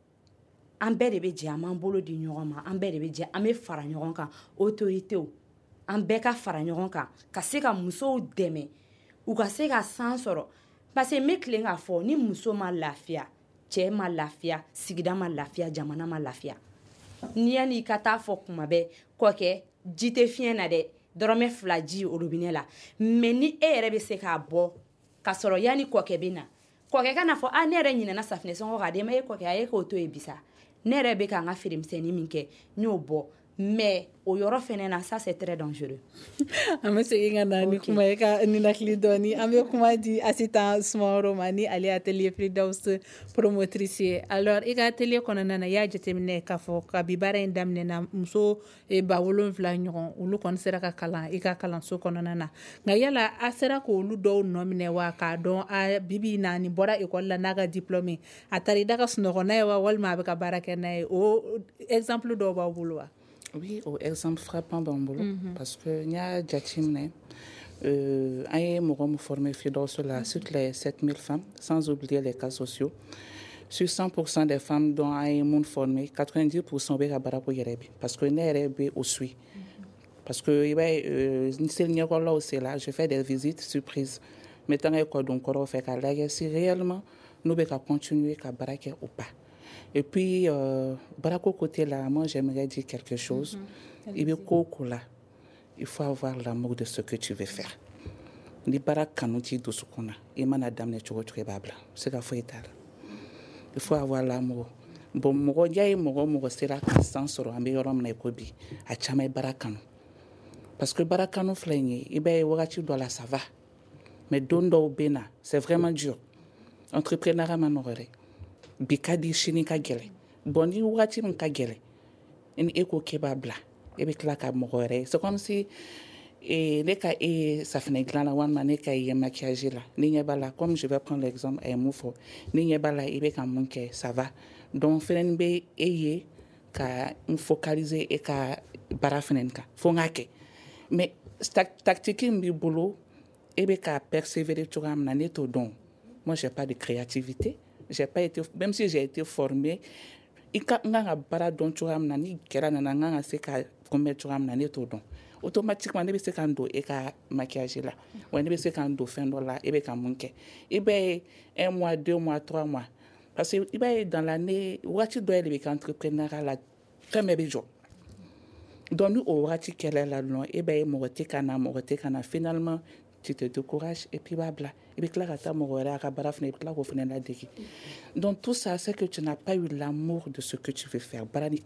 an bɛɛ de bɛ jɛ an b'an bolo di ɲɔgɔn ma an bɛɛ de bɛ jɛ an bɛ fara ɲɔgɔn kan autoritéw an bɛɛ ka fara ɲɔgɔn kan ka se ka musow dɛmɛ u ka se ka san sɔrɔ parce que n bɛ tilen k'a fɔ ni muso ma lafiya cɛ ma lafiya sigida ma lafiya jamana ma lafiya ni yanni ka taa fɔ kuma bɛɛ kɔkɛ ji tɛ fiɲɛ na dɛ dɔrɔmɛ 2 ji robinet la mais ni e yɛrɛ bɛ se k'a bɔ ka sɔrɔ yanni kɔkɛ bɛ na kɔkɛ ka na fɔ ne yɛrɛ ɲinɛna safinɛ sɔngɔ k'a d'e ma e kɔkɛ a ye k'o to yen bisa ne yɛrɛ bɛ k'an ka feeremisɛnnin min kɛ n y'o bɔ mais au yɔrɔ fɛnɛ na ça c'est très dangereux. An bɛ segin ka na ni kuma ye ka ninakili dɔɔni. An bɛ kuma di Asitan Sumaworo ma ni ale atelier Firdaus promotrice ye. Alors i ka atelier kɔnɔna na i y'a jateminɛ k'a fɔ kabi baara in daminɛna muso 7,000 ɲɔgɔn olu kɔni sera ka kalan i ka kalanso kɔnɔna na. Nka yala a sera k'olu dɔw nɔ minɛ wa k'a dɔn a bibi na nin bɔra école la n'a ka diplôme a taara i da ka sunɔgɔ n'a ye wa walima a bɛ ka baara kɛ n'a ye o exemple dɔw b'aw bolo wa? Oui, au exemple frappant b'an bolo parce que n y'a jateminɛ an ye mɔgɔ min formé Firdaus la sur les 7000 femmes sans oublier les cas sociaux sur 100% des femmes dont an ye mun formé 90% bɛ ka baara ko yɛrɛ bi parce que ne yɛrɛ bɛ o suit parce que i b'a ye ni seli ɲɛkɔrɔlaw sera je fais des visites surprises n bɛ taa n ka ekɔliden kɔrɔw fɛ k'a lajɛ si réellement n'u bɛ ka continuer ka baara kɛ ou pas. Et puis, Barako côté là, moi j'aimerais dire quelque chose. Il faut avoir l'amour de ce que tu veux faire. Ni barak kanuti dosukuna, imana damne choro babla. C'est la foi. Il faut avoir l'amour. Bon, mogo yaye mogo sera constant sur un meilleur homme nekobi. A chame barakanu. Parce que barakanu flingue, ibe wagati doit la sava. Mais dondo bena, c'est vraiment dur. Entrepreneur manoré. Bikadi shini ka gɛlɛ bon ni wagati min ka gɛlɛ ni e ko k'e b'a bila e bɛ tila ka mɔgɔ wɛrɛ c'est comme si ne ka safinɛ dilan la walima ne ka ye maquillage la ni ɲɛ b'a la comme je vais prendre l'exemple a ye mun fɔ ni ɲɛ b'a la i bɛ ka mun kɛ ça va donc fɛnɛ bɛ e ye ka n focaliser e ka baara fɛnɛ kan fo n k'a kɛ mais tactique min b'i bolo e bɛ ka persévérer cogoya min na ne t'o dɔn moi j'ai pas de créativité. J'ai pas été, même si j'ai été formée, il y a un baradon tu as amené, qui a un an, c'est qu'à combien tu as amené tout don. Automatiquement, ne sais qu'un dos et qu'à maquillage là, ou ne sais qu'un dos fin là, et bien qu'un manque. Et bien, 1 mois, 2 mois, 3 mois. Parce que bien dans l'année, où tu dois aller avec entrepreneur à la premier jour. Donc, nous, au rati qu'elle est là, et bien, finalement, tu te décourages et puis blabla. Donc tout ça, c'est que tu n'as pas eu l'amour de ce que tu veux faire.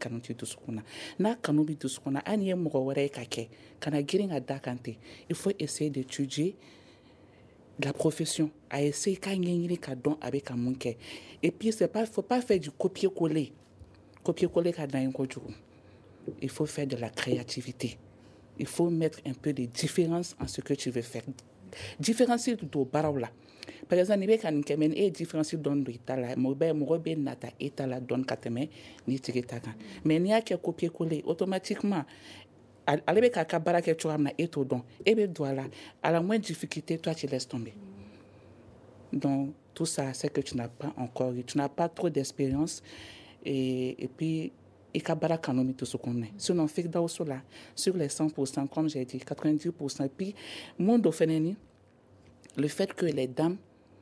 Il faut essayer d'étudier la profession, à essayer avec un manqué. Et puis, il ne faut pas faire du copier-coller. Copier-coller, il faut faire de la créativité. Il faut mettre un peu de différence en ce que tu veux faire. Différencier de barawla. Par exemple, il y a une différence dans l'État, mais nata État don kateme ni tigitaka. Mais il y a que copier-coller automatiquement. Avec un cabara que tu as et tout don. Et bien, voilà. À la moindre difficulté, toi, tu laisses tomber. Donc, tout ça, c'est que tu n'as pas encore, tu n'as pas trop d'expérience. Et puis, et kabara kanomi tout ce qu'on est. Sinon, Firdaus là, sur les 100%, comme j'ai dit, 90%. Puis, mon dauphineni, le fait que les dames,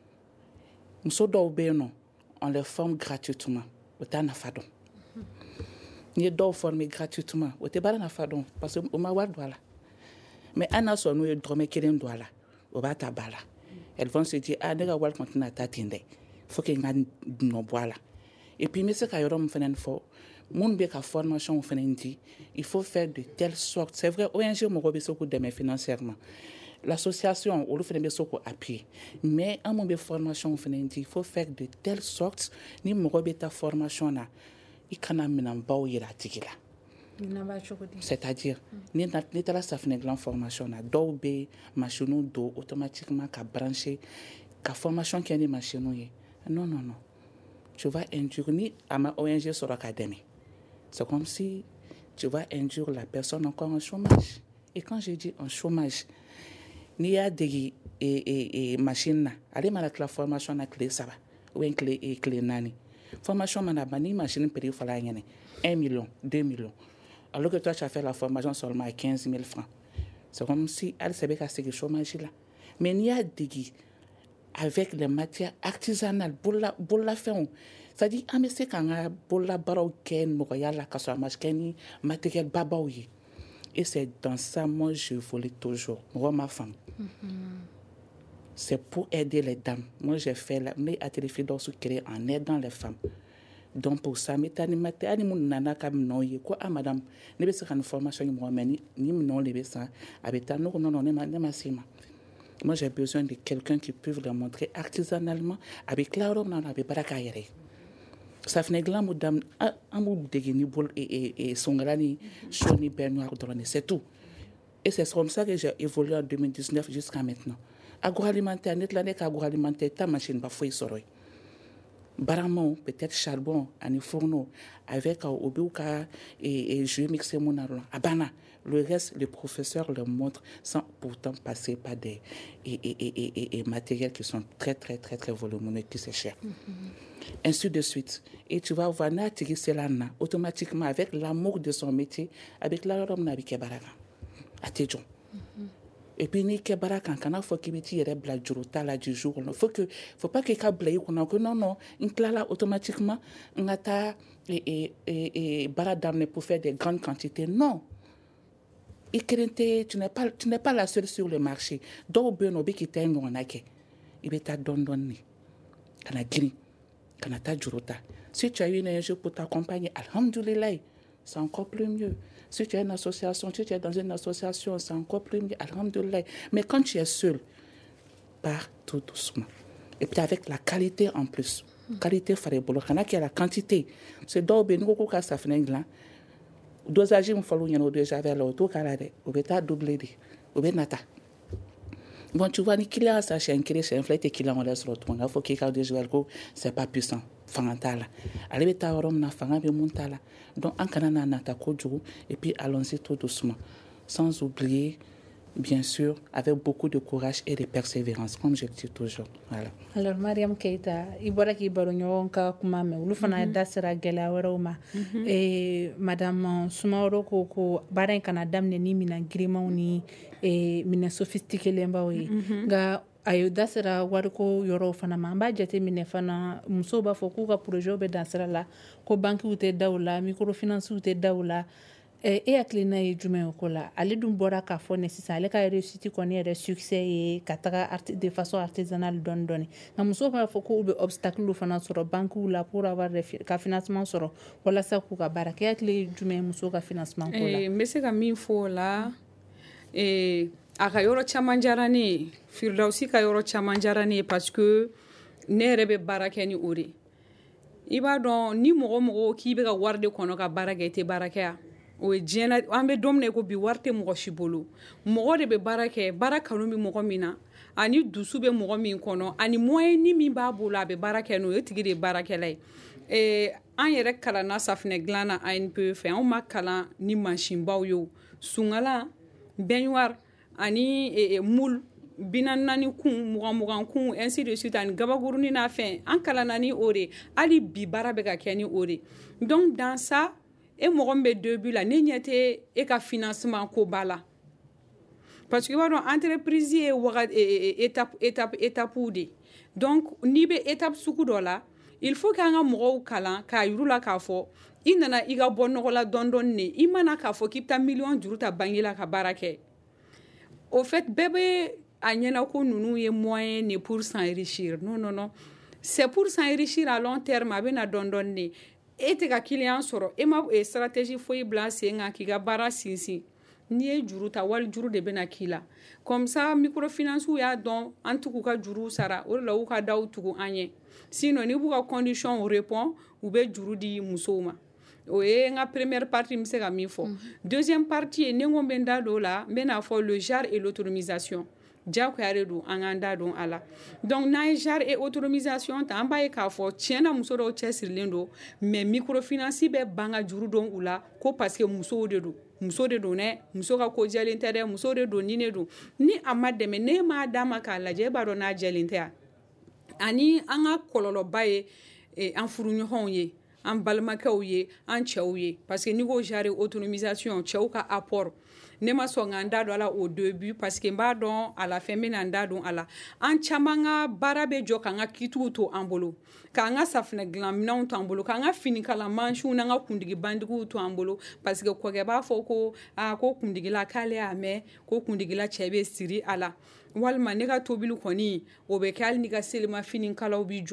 on les forme gratuitement. Ni doivent former gratuitement. Parce que on m'a dit mais Anna soit nous drôme qui est douala. Elles vont se dire ah nega wal continue à t'atteindre. Faut que nous boila. Et puis mais c'est qu'il y aura une fois. Mon bien formation il faut faire de telle sorte. C'est vrai, ONG m'a beaucoup de financièrement. L'association, on le fait beaucoup appuyer. Mais à mon formation, il faut faire de telle sorte, ni mon ta formation là, il can amener un bao iratigila. C'est-à-dire, ni la ça fait une formation là, d'où machine d'eau automatiquement qu'à brancher, qu'à formation qui est une machine. Non. Tu vas induire ni à ma ONG sur l'académie. C'est comme si tu vas induire la personne encore en chômage. Et quand je dis en chômage, il y a des machines. Allez, la formation à clé, ça va. Ou une clé nani. Formation, ni machine payée, il faut 1 million, 2 millions. Alors que toi, tu as fait la formation seulement à 15 000 francs. C'est comme si elle savait qu'à ce chômage là. Mais il y a des avec les matières artisanales, pour la faire. C'est-à-dire, mais c'est quand pour la barreau ken, moyala, kassamach keni, matériel babaouye. Et c'est dans ça, moi, je voulais toujours, moi, ma femme. C'est pour aider les dames. Moi, j'ai fait l'atelier Firdaus créé en aidant les femmes. donc pour ça metani mate ani mun nana ka minɛnw ye ko madame ne bɛ se ka nin formation ɲɔgɔn mɛ ni minɛnw de bɛ san a bɛ taa ne ko non ne ma se ma. Moi j'ai besoin de quelqu'un qui peut le montrer artisanalement avec la robe nan a bɛ baara k'a yɛrɛ ye. Safinɛ dilan mu dam an b'u dege ni bol et songala ni chaud ni beurre noir dɔrɔn c'est tout. Et c'est comme ça que j'ai évolué en 2019 jusqu'à maintenant. Agroalimentaire, net l'année qu'agroalimentaire, ta machine va fouiller sur eux. Baramon, peut-être charbon, un fourneau, avec au biouka et je mixer mon argent. Abana, le reste, le professeur le montre sans pourtant passer par des matériels qui sont très volumineux, qui c'est cher. Ainsi de suite. Et tu vas voir, automatiquement, avec l'amour de son métier, avec la robe nabike baraka. À tes jours. Et puis ni ke baraka kana fo kibiti yere bla juruta la du jour non faut pas que ka blaye qu'on que non inclala automatiquement ngata et baradam pour faire des grandes quantités non tu n'es pas la seule sur le marché do beno bi ki ten ngona ke ibeta dondonni kana giri kana ta juruta si tu as une énergie pour t'accompagner alhamdoulilah c'est encore plus mieux. Si tu es une association, si tu es dans une association, c'est encore plus mieux, alhamdoulilah. Mais quand tu es seul, pars tout doucement. Et puis avec la qualité en plus. Qualité, il y a la quantité. C'est d'où nous avons ça fait là. Dosage, il faut nous déjà vers l'auto, on va doubler, on va nata. Bon, tu vois, ni qu'il y a ça chez un client, chez un flight et qu'il a on laisse l'autre. Il faut qu'il y ait des joueurs, c'est pas puissant. Fangantala. Allez, ta rom na fanga be montala. Donc, en canana nata koju, et puis allons-y tout doucement. Sans oublier, bien sûr, avec beaucoup de courage et de persévérance, comme je dis toujours. Voilà. Alors, Mariam Keita, ibora ki baro ɲɔgɔn ka kuma mɛn olu fana da sera gɛlɛya wɛrɛw ma. Madame Sumaworo ko baara in kana daminɛ ni minɛn girimanw ni minɛn sophistiquelenbaw ye. Nka a ye da sera wariko yɔrɔw fana ma. An b'a jate minɛ fana musow b'a fɔ k'u ka projet bɛ dan sira la, ko bankiw tɛ da u la, microfinancew tɛ da u la. E hakilina ye jumɛn o ko la? Ale dun bɔra k'a fɔ ne sisan ale ka réussite kɔni yɛrɛ succès ye ka taga de façon artisanale dɔɔni dɔɔni. Nka musow b'a fɔ k'u bɛ obstacle fana sɔrɔ bankiw la pour avoir ka financement sɔrɔ walasa k'u ka baara kɛ. E hakili ye jumɛn ye musow ka financement ko la? N bɛ se ka min fɔ o la, a ka yɔrɔ caman diyara ne ye, Firdausi ka yɔrɔ caman diyara ne ye parce que ne yɛrɛ bɛ baara kɛ ni o de. I b'a dɔn ni mɔgɔ k'i bɛ ka wari de kɔnɔ ka baara kɛ i tɛ baara kɛ yan. O ye diɲɛ an bɛ don min na ko bi wari tɛ mɔgɔ si bolo. Mɔgɔ de bɛ baara kɛ, baara kanu bɛ mɔgɔ min na, ani dusu bɛ mɔgɔ min kɔnɔ, ani moyen ni min b'a bolo a bɛ baara kɛ n'o ye, o tigi de ye baarakɛla ye. An yɛrɛ kalanna safinɛ dilan na ANP fɛ, anw ma kalan ni mansinbaw ye, sungala, baignoire ani moule, binanani kun, mugan kun, ainsi de suite, ani gabakurunin n'a fɛn, an kalanna ni o de, hali bi baara bɛ ka kɛ ni o de. Donc dans ça, e mɔgɔ min bɛ début la ne ɲɛ tɛ e ka financement ko ba la parce que i b'a dɔn entreprise ye étape de. Donc n'i bɛ étape sugu dɔ la il faut k'an ka mɔgɔw kalan k'a yiru la k'a fɔ i nana i ka bɔ nɔgɔ la dɔɔni de, i mana k'a fɔ k'i bɛ taa million juru ta banque la ka baara kɛ. Au fait bɛɛ bɛ a ɲɛna ko ninnu ye moyen ne pour s'enrichir. Non, c'est pour s'enrichir à long terme, a bɛ na dɔɔni de. E tɛ ka client sɔrɔ, e ma stratégie foyi bila sen kan k'i ka baara sinsin. N'i ye juru ta wali juru de bɛna k'i la. Comme ça microfinancew y'a dɔn an t'u ka juru sara, o de la u ka daw tugu an ɲɛ. Sinon ni b'u ka condition répond u bɛ juru di musow ma. O ye n ka première partie n bɛ se ka min fɔ. Deuxième partie ye ne ko n bɛ n da don o la, n bɛna fɔ le genre et l'autonomisation. Jagoya de don an k'an da don a la. Donc n'an ye genre et autonomisation ta an b'a ye k'a fɔ tiɲɛna muso dɔw cɛsirilen don mais microfinance bɛ ban ka juru don u la ko parce que musow de don. Muso de don dɛ, muso ka ko jɛlen tɛ dɛ, muso de don, ni ne don. Ni a ma dɛmɛ, ne m'a d'a ma k'a lajɛ e b'a dɔn n'a jɛlen tɛ yan. Ani an ka kɔlɔlɔba ye an furuɲɔgɔnw ye, an balimakɛw ye, an cɛw ye. Parce que n'i ko genre et autonomisation cɛw ka apport ne ma sɔn k'an da don a la au début parce que n b'a dɔn a la fin n bɛna n da don a la. An caman ka baara bɛ jɔ k'an ka kitiw to an bolo, k'an ka safinɛ dilan minɛnw to an bolo, k'an ka finikala mansiw n'an ka kundigi bandigiw to an bolo parce que kɔkɛ b'a fɔ ko ko kundigila k'ale y'a mɛn ko kundigila cɛ bɛ siri a la walima ne ka tobili kɔni o bɛ kɛ hali n'i ka selimafini kalaw bi jɔ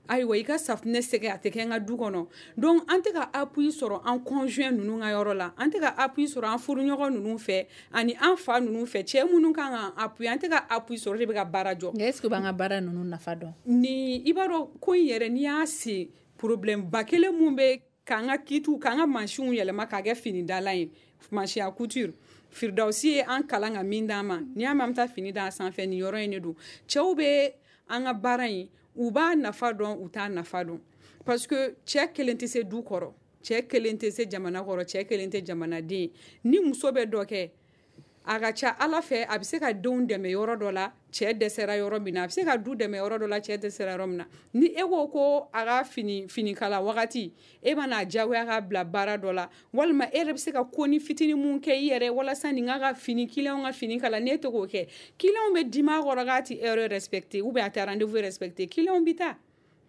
ayiwa i ka safunɛ sɛgɛ a tɛ kɛ n ka du kɔnɔ donc an tɛ ka appui sɔrɔ an conjoint ninnu ka yɔrɔ la an tɛ ka appui sɔrɔ an furuɲɔgɔn ninnu fɛ ani an fa ninnu fɛ cɛ minnu kan ka appui an tɛ ka appui sɔrɔ de bɛ ka baara jɔ est ce que b'an ka baara ninnu nafa dɔn ni i b'a dɔn ko in yɛrɛ n'i y'a se problème ba kelen mun bɛ k'an ka kitu k'an ka mansinw yɛlɛma k'a kɛ finidala ye mansin à couture Firdausi ye an kalan ka min d'an ma n'i y'a mɛn an bɛ taa fini d'a sanfɛ nin yɔrɔ in de don cɛw bɛ an ka baara in u b'a nafa dɔn u t'a nafa dɔn parce que cɛ kelen tɛ se du kɔrɔ cɛ kelen tɛ se jamana kɔrɔ cɛ kelen tɛ jamanaden ni muso bɛ dɔ kɛ a ka ca ala fɛ a bɛ se ka denw dɛmɛ yɔrɔ dɔ la cɛ dɛsɛra yɔrɔ min na a bɛ se ka du dɛmɛ yɔrɔ dɔ la cɛ dɛsɛra yɔrɔ min na ni e ko a ka finikala wagati e bɛna diyagoya k'a bila baara dɔ la walima e yɛrɛ bɛ se ka ko ni fitinin mun kɛ i yɛrɛ walasa nin ka fini client ka fini kala n'e tɛ k'o kɛ client bɛ dimi a kɔrɔ k'a tɛ heure respecté ou bien a tɛ rendez-vous respecté client bɛ taa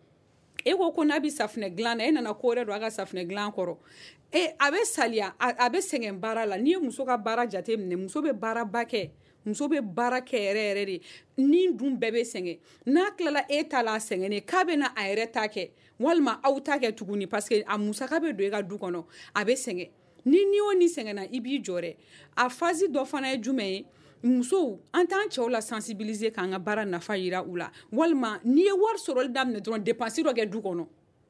e ko n'a bɛ safunɛ dilan na e nana ko wɛrɛ don a ka safunɛ dilan kɔrɔ a bɛ saliya a bɛ sɛgɛn baara la n'i ye muso ka baara jate minɛ muso bɛ baara ba kɛ muso bɛ baara kɛ yɛrɛ yɛrɛ de ni dun bɛɛ bɛ sɛgɛn n'a tilala e ta la a sɛgɛnnen k'a bɛ na a yɛrɛ ta kɛ walima aw ta kɛ tuguni parce que a musaka bɛ don e ka du kɔnɔ a bɛ sɛgɛn ni y'o ni sɛgɛnna i b'i jɔ dɛ a phase dɔ fana ye jumɛn ye musow an t'an cɛw la sensibiliser k'an ka baara nafa yira u la walima n'i ye wari sɔrɔli daminɛ dɔrɔn dépense dɔ kɛ du kɔnɔ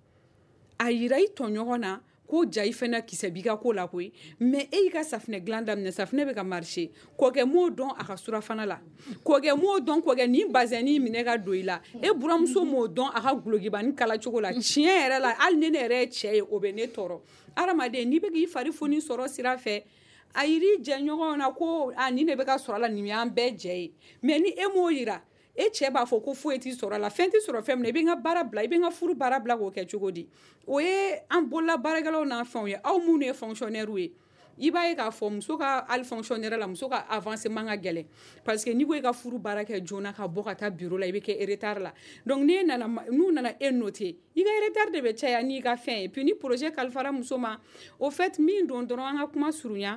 a yira i tɔɲɔgɔn na ko ja i fɛnɛ kisɛ b'i ka ko la koyi mais e y'i ka safunɛ dilan daminɛ safunɛ bɛ ka marcher k'o kɛ m'o dɔn a ka surafana la k'o kɛ m'o dɔn k'o kɛ nin bazɛni minɛ ka don i la e buramuso m'o dɔn a ka gulokibani kala cogo la tiɲɛ yɛrɛ la hali ni ne yɛrɛ ye cɛ ye o bɛ ne tɔɔrɔ adamaden n'i bɛ k'i fari foni sɔrɔ sira fɛ a yiri jɛɲɔgɔn na ko nin de bɛ ka sɔrɔ a la nin y'an bɛɛ jɛ ye mais ni e m'o yira e cɛ b'a fɔ ko foyi t'i sɔrɔ a la fɛn t'i sɔrɔ fɛn min na i bɛ n ka baara bila i bɛ n ka furu baara bila k'o kɛ cogo di o ye an bolola baarakɛlaw n'a fɛnw ye aw minnu ye fonctionnaire ye i b'a ye k'a fɔ muso ka hali fonctionnaire la muso ka avancement ka gɛlɛn parce que n'i ko i ka furu baara kɛ joona ka bɔ ka taa bureau la i bɛ kɛ retard la donc n'u nana e noter i ka retard de bɛ caya n'i ka fɛn ye puis ni projet kalifara muso ma au fait min don dɔrɔn an ka kuma surunya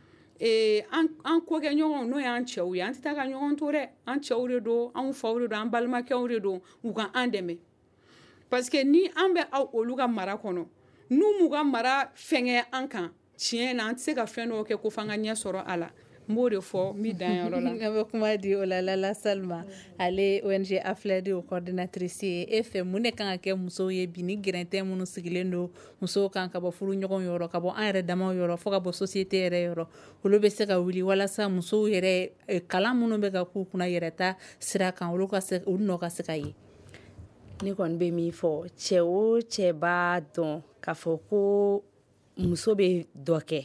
an ko kɛ ɲɔgɔn n'o y'an cɛw ye an tɛ taa ka ɲɔgɔn to dɛ an cɛw de don an faw de don an balimakɛw de don u ka an dɛmɛ parce que ni an bɛ olu ka mara kɔnɔ n'u m'u ka mara fɛngɛ an kan tiɲɛ na an tɛ se ka fɛn dɔw kɛ ko f'an ka ɲɛ sɔrɔ a la n b'o de fɔ n bɛ dan yɔrɔ la. an bɛ kuma di o la Lala Salma ale ONG Aflɛdi o coordinatrice ye e fɛ mun de kan ka kɛ musow ye bi ni gɛrɛntɛ minnu sigilen don musow kan ka bɔ furuɲɔgɔn yɔrɔ ka bɔ an yɛrɛ damaw yɔrɔ fo ka bɔ société yɛrɛ yɔrɔ olu bɛ se ka wuli walasa musow yɛrɛ kalan minnu bɛ ka k'u kunna yɛrɛta sira kan olu nɔ ka se ka ye. ne kɔni bɛ min fɔ cɛ o cɛ b'a dɔn k'a fɔ ko muso bɛ dɔ kɛ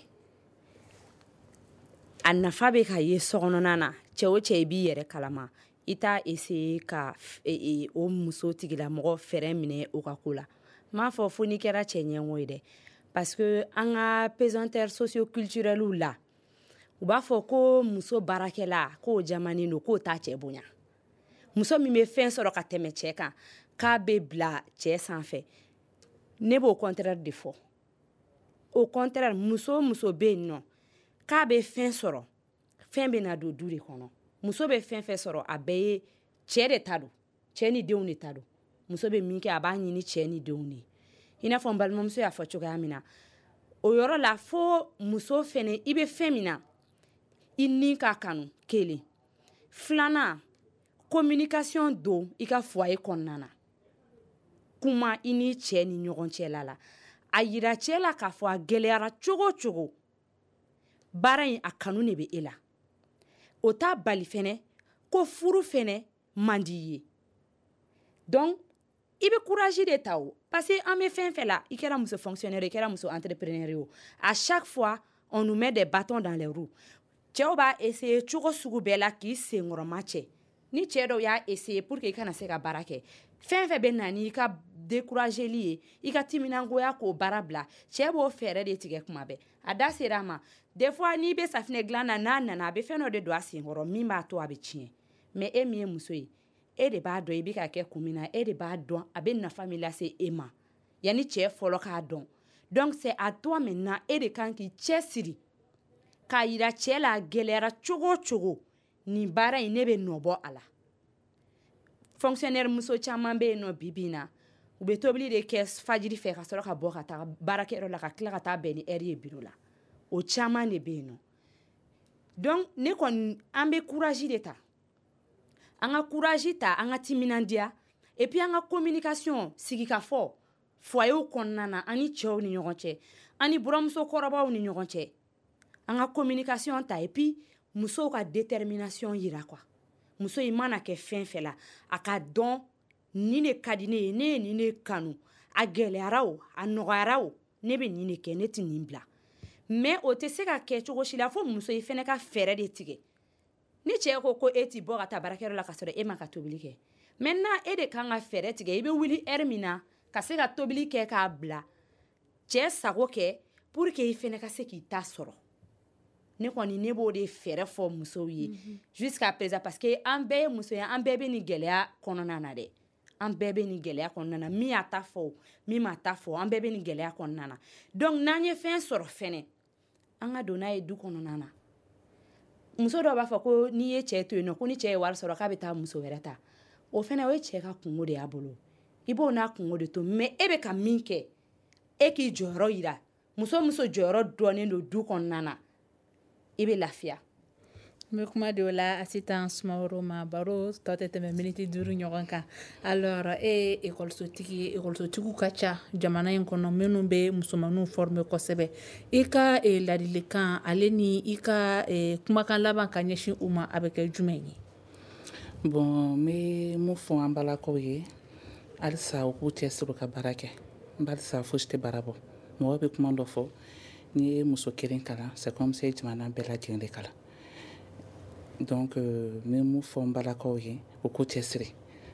a nafa bɛ ka ye sokɔnɔna na cɛ o cɛ i b'i yɛrɛ kalama i t'a essayer ka o muso tigilamɔgɔ fɛrɛ minɛ o ka ko la m'a fɔ fo n'i kɛra cɛ ɲɛngo ye dɛ parce que an ka pesanteur socio-culturels la u b'a fɔ ko muso baarakɛla k'o jamanen don k'o t'a cɛ bonya muso min bɛ fɛn sɔrɔ ka tɛmɛ cɛ kan k'a bɛ bila cɛ sanfɛ ne b'o contraire de fɔ au contraire muso o muso bɛ yen nɔ k'a bɛ fɛn sɔrɔ fɛn bɛ na don du de kɔnɔ muso bɛ fɛn fɛn sɔrɔ a bɛɛ ye cɛ de ta don cɛ ni denw de ta don muso bɛ min kɛ a b'a ɲini cɛ ni denw de i n'a fɔ n balimamuso y'a fɔ cogoya min na o yɔrɔ la fo muso fɛnɛ i bɛ fɛn min na i ni ka kanu kelen filanan communication don i ka foyer kɔnɔna na kuma i ni cɛ ni ɲɔgɔn cɛla la a yira cɛ la k'a fɔ a gɛlɛyara cogo cogo baara in a kanu de bɛ e la o t'a bali fɛnɛ ko furu fɛnɛ man di ye donc i bɛ courage de ta o parce que an bɛ fɛn fɛn la i kɛra muso fonctionnaire i kɛra muso entrepreneur ye o à chaque fois on nous met des bâtons dans les roues cɛw b'a essayer cogo sugu bɛɛ la k'i senkɔrɔma cɛ ni cɛ dɔw y'a essayer pour que i kana se ka baara kɛ fɛn fɛn bɛ na ni i ka décourageli ye i ka timinangoya k'o baara bila cɛ b'o fɛɛrɛ de tigɛ kuma bɛɛ a da sera a ma des fois n'i bɛ safinɛ dilan na n'a nana a bɛ fɛn dɔ de don a senkɔrɔ min b'a to a bɛ tiɲɛ mais e min ye muso ye e de b'a dɔn i bɛ ka kɛ kun min na e de b'a dɔn a bɛ nafa min lase e ma yanni cɛ fɔlɔ k'a dɔn donc c'est à toi maintenant e de kan k'i cɛ siri k'a yira cɛ la gɛlɛyara cogo o cogo nin baara in ne bɛ nɔ bɔ a la fonctionnaire muso caman bɛ yen nɔ bi bi in na u bɛ tobili de kɛ fajiri fɛ ka sɔrɔ ka bɔ ka taa baarakɛyɔrɔ la ka tila ka taa bɛn ni heure ye biro la o caman de bɛ yen nɔ donc ne kɔni an bɛ courage de ta an ka courage ta an ka timinandiya et puis an ka communication sigikafɔ foyer kɔnɔna na ani cɛw ni ɲɔgɔn cɛ ani buramuso kɔrɔbaw ni ɲɔgɔn cɛ an ka communication ta et puis musow ka détermination yira quoi muso i mana kɛ fɛn fɛn la a ka dɔn ni ne ka di ne ye ne ye nin ne kanu a gɛlɛyara o a nɔgɔyara o ne bɛ nin de kɛ ne tɛ nin bila mais o tɛ se ka kɛ cogo si la fo muso i fɛnɛ ka fɛɛrɛ de tigɛ ni cɛ ko e t'i bɔ ka taa baarakɛyɔrɔ la ka sɔrɔ e ma ka tobili kɛ maintenant e de kan ka fɛɛrɛ tigɛ i bɛ wuli heure min na ka se ka tobili kɛ k'a bila cɛ sago kɛ pour que i fɛnɛ ka se k'i ta sɔrɔ ne kɔni ne b'o de fɛɛrɛ fɔ musow ye jusqu'à présent parce que an bɛɛ ye muso ye an bɛɛ bɛ nin gɛlɛya kɔnɔna na dɛ an bɛɛ bɛ nin gɛlɛya kɔnɔna na min y'a ta fɔ min m'a ta fɔ an bɛɛ bɛ nin gɛlɛya kɔnɔna na donc n'an ye fɛn sɔrɔ fɛnɛ an ka don n'a ye du kɔnɔna na muso dɔw b'a fɔ ko n'i ye cɛ to yen nɔ ko ni cɛ ye wari sɔrɔ k'a bɛ taa muso wɛrɛ ta o fɛnɛ o ye cɛ ka kungo de y'a bolo i b'o n'a kungo de to mais e bɛ ka min kɛ e k'i jɔyɔrɔ yira muso jɔyɔrɔ dɔnnen don du kɔnɔna na i bɛ lafiya n bɛ kuma de o la Asitan Sumaworo ma baro tɔ tɛ tɛmɛ miniti 5 ɲɔgɔn kan alors e ye école-sotigiw ka ca jamana in kɔnɔ minnu bɛ musomaninw former kosɛbɛ i ka ladilikan ale ni i ka kumakan laban ka ɲɛsin u ma a bɛ kɛ jumɛn ye bon n bɛ mun fɔ an balakaw ye halisa u k'u cɛsiri u ka baara kɛ barisa fosi tɛ baara bɔ mɔgɔ bɛ kuma dɔ fɔ n'i ye muso kelen kalan c'est comme si jamana bɛɛ lajɛlen de kalan donc n bɛ mun fɔ n balakaw ye u k'u cɛsiri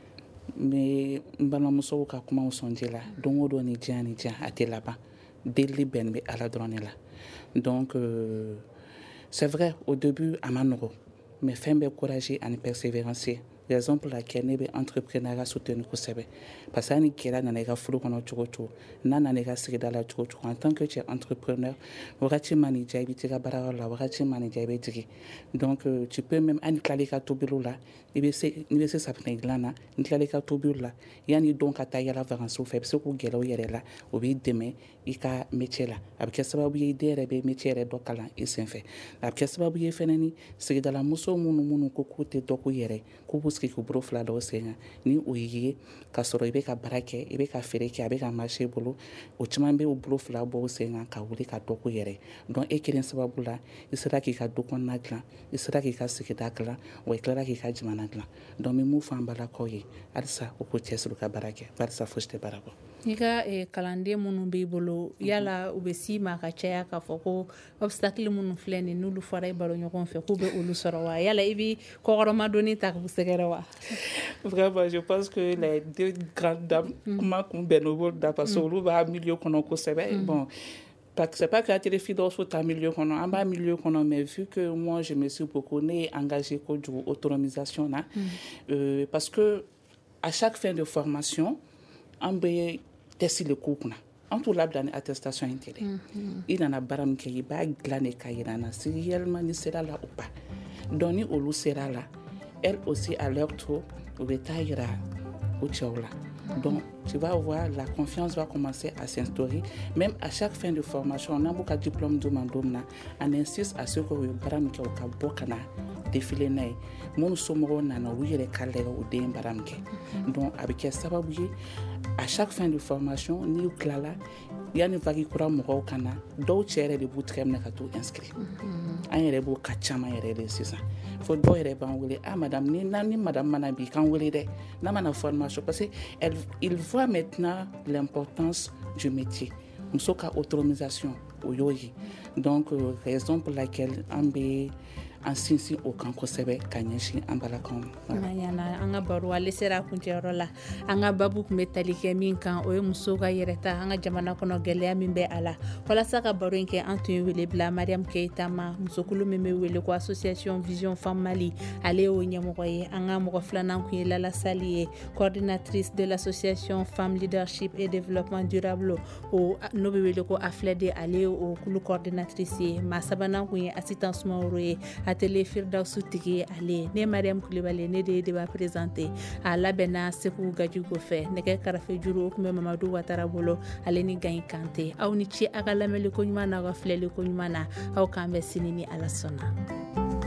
n bɛ n balimamusow ka kumaw sɔnji la don o don ni diya a tɛ laban delili bɛn bɛ ala dɔrɔn de la donc c'est vrai au début a ma nɔgɔ mais fɛn bɛ courage ani persévérance ye raison pour laquelle ne bɛ entrepreneuriat soutenir kosɛbɛ parce que ni gɛlɛya nana i ka furu kɔnɔ cogo cogo n'a nana i ka sigida la cogo cogo en tant que cɛ entrepreneur wagati mana i diya i bɛ t'i ka baarayɔrɔ la wagati mana i diya i bɛ jigin donc tu peux même hali tilali ka tobiliw la n'i bɛ se safunɛ dilan na n'i tilali ka tobiliw la yanni dɔn ka taa yala vacances fɛ i bɛ se k'u gɛlɛya u yɛrɛ la o b'i dɛmɛ i ka métier la a bɛ kɛ sababu ye i den yɛrɛ bɛ métier yɛrɛ dɔ kalan i senfɛ a bɛ kɛ sababu ye fɛnɛ ni sigidala muso minnu ko k'u tɛ dɔ k'u yɛrɛ k'u b'u sigi k'u bolo fila da o sen kan ni o ye ka sɔrɔ i bɛ ka baara kɛ i bɛ ka feere kɛ a bɛ ka marché bolo o caman bɛ u bolo fila bɔ o sen kan ka wuli ka dɔ k'u yɛrɛ donc e kelen sababu la i sera k'i ka du kɔnɔna dilan i sera k'i ka sigida dilan wa i tilara k'i ka jamana dilan donc n bɛ mun fɔ an balakaw ye halisa u k'u cɛsiri u ka baara kɛ barisa fosi tɛ baara bɔ i ka kalanden minnu b'i bolo yala u bɛ s'i ma ka caya k'a fɔ ko obstacle minnu filɛ nin n'olu fɔra i baro ɲɔgɔn fɛ k'u bɛ olu sɔrɔ wa yala i bɛ kɔkɔrɔmadonni ta k'u sɛgɛrɛ wa vraiment je pense que les deux grandes dames kuma kun bɛn n'o bolo da parce que olu b'a milieu kɔnɔ kosɛbɛ bon c'est pas que Atelier Fidos ta milieu kɔnɔ an b'a milieu kɔnɔ mais vu que moi je me suis beaucoup ne ye engagé kojugu autonomisation na parce que à chaque fin de formation an bɛ test le k'u kunna an t'u labila ni attestation in tɛ dɛ i nana baara min kɛ i b'a dilan de ka yira an na si réellement ni sera la ou pas donc ni olu sera la elle aussi à leur tour u bɛ taa yira u cɛw la donc tu vas voir la confiance va commencer à s'instaurer même à chaque fin de formation n'an b'u ka diplôme d'u ma don min na on insiste à ce que u ye baara min kɛ u ka bɔ ka na défilé n'a ye minnu somɔgɔw nana u yɛrɛ ka lajɛ u den baara min kɛ donc a bɛ kɛ sababu ye à chaque fin de formation n'i tilala yanni vague kura mɔgɔw ka na dɔw cɛ yɛrɛ de b'u tigɛ minɛ ka t'u inscrire an yɛrɛ b'o ka caman yɛrɛ de sisan fo dɔw yɛrɛ b'an wele madame ni madame mana bi k'an wele dɛ n'a mana formation parce que il voit maintenant l'importance du métier muso ka autonomisation o y'o ye donc raison pour laquelle an bɛ an sinsin o kan kosɛbɛ ka ɲɛsin an balakaw ma an ka baro ale sera a kuncɛyɔrɔ la an ka babu tun bɛ tali kɛ min kan o ye musow ka yɛrɛta an ka jamana kɔnɔ gɛlɛya min bɛ a la walasa ka baro in kɛ an tun ye wele bila Mariam Keyita ma musokulu min bɛ wele ko association Vision Femme Mali ale y'o ɲɛmɔgɔ ye an ka mɔgɔ filanan kun ye Lala Sali ye coordinatrice de l'association Femme Leadership et Développement Durable o n'o bɛ wele ko AFLED ale y'o kulu coordinatrice ye maa sabanan kun ye Asitan Sumaworo ye atelier Firdausu tigi ale ne Mariam Kulibali ne de débat présenté a labɛnna Seku Gajigo fɛ nɛgɛ karafe juru o kun bɛ Mamadu Watara bolo ale ni Gayi Kante aw ni ce a ka lamɛnli ko ɲuman na aw ka filɛli ko ɲuman na aw k'an bɛ sini ni Ala sɔnna.